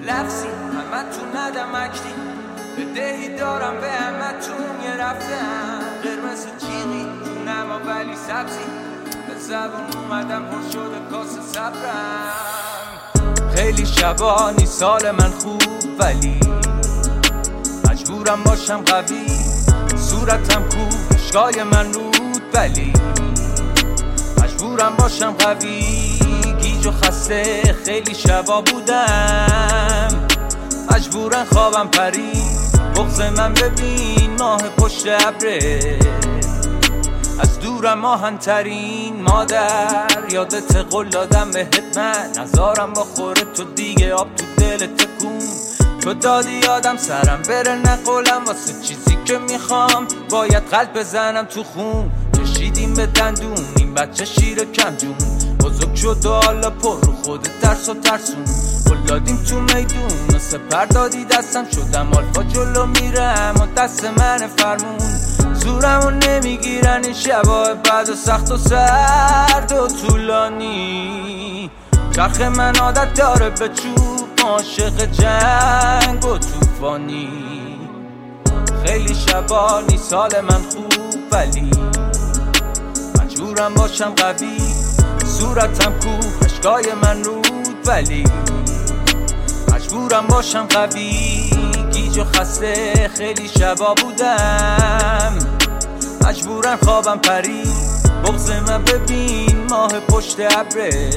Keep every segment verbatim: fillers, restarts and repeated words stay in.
لفظی همه تو ندم اکتی بدهی دارم به همه تون یه رفتم قرمز جیغی جونم ولی سبزی به زبون اومدم پر شده کاسه صبرم خیلی شبانی سال من خوب ولی مجبورم باشم قوی صورتم کو اشکای من رود ولی مجبورم باشم قوی گیج و خسته خیلی شبا بودم مجبورم خوابم پرید بغض من ببین ماه پشت ابره از دورم آهن‌ترین مادر یادت قول دادم بهت من نزارم با خوره تو دیگه آب تو دل تکون تو دادی یادم سرم بره نقولم واسه چیزی که میخوام باید قلب بزنم تو خون کشیدیم به دندون این بچه شیر کم جون بزرگ شد و حالا پر رو خود ترس و ترسون گل دادیم تو میدون و سپر دادی دستم شدم آلفا جلو میرم و دست من فرمون زورمو نمیگیرن این شبای بد و سخت و سرد و طولانی چرخ من عادت داره به چوب عاشق جنگ و توفانی خیلی شبانی سال من خوب ولی مجبورم باشم قوی صورتم کو اشکای من رود ولی مجبورم باشم قوی گیج و خسته خیلی شبا بودم مجبورم خوابم پرید بغض من ببین ماه پشت ابره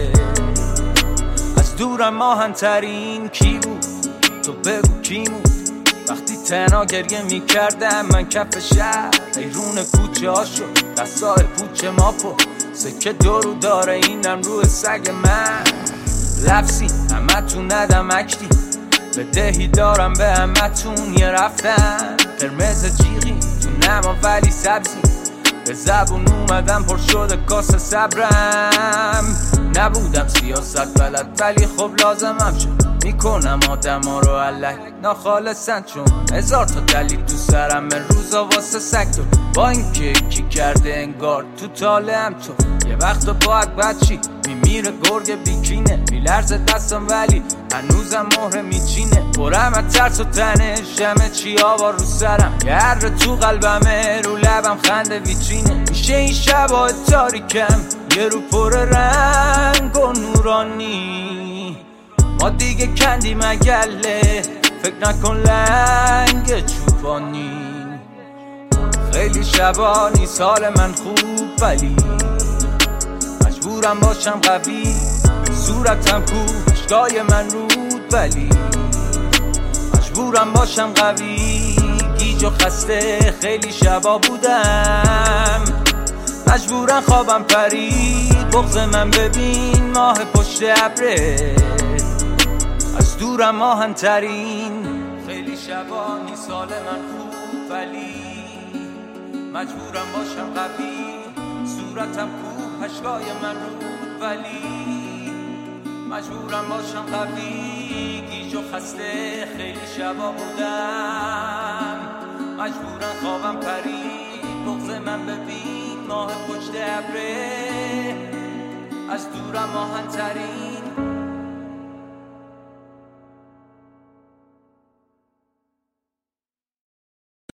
از دورم آهن‌ترین کی بود تو بگو کی بود وقتی تنها گریه میکردم من کف شهر ایرون کوچه ها شد دستای پوچه ماپو سکه دورو داره اینم روی سگ من لفظی همه تو ندم اکتی بدهی دارم به همه تون یه رفتم قرمز جیغی تو نما ولی سبزی به زبون اومدم پر شده کاسه صبرم نبودم سیاست بلد ولی خب لازمم شد میکنم آدم ها رو علک ناخالصن چون هزار تا دلیل تو سرم روزا واسه سکتور با این که کی کرده انگار تو طالعم تو یه وقت باید بچی میمیره گرگ بیکینه میلرزه دستم ولی هنوزم مهره میچینه برم از ترس و تنش همه چی آوا رو سرم یه هر تو قلبمه رو لبم خنده ویترینه میشه این شبا تاریکم یه رو پر رنگ و نورانی ما دیگه کندیم اگله فکر نکن لنگ چوپانی خیلی شبانی سال من خوب ولی مجبورم باشم قوی صورتم کو اشکای من رود ولی مجبورم باشم قوی گیج و خسته خیلی شبا بودم مجبورم خوابم پرید بغض من ببین ماه پشت ابره از دورم آهن‌ترین خیلی شبانی سال من خوب ولی مجبورم باشم قوی صورتم کو اشکای من رود ولی مجبورم باشم قوی گیج و خسته خیلی شبا بودم مجبورم خوابم پرید بغض من ببین ماه پشت ابره از دورم آهن‌ترین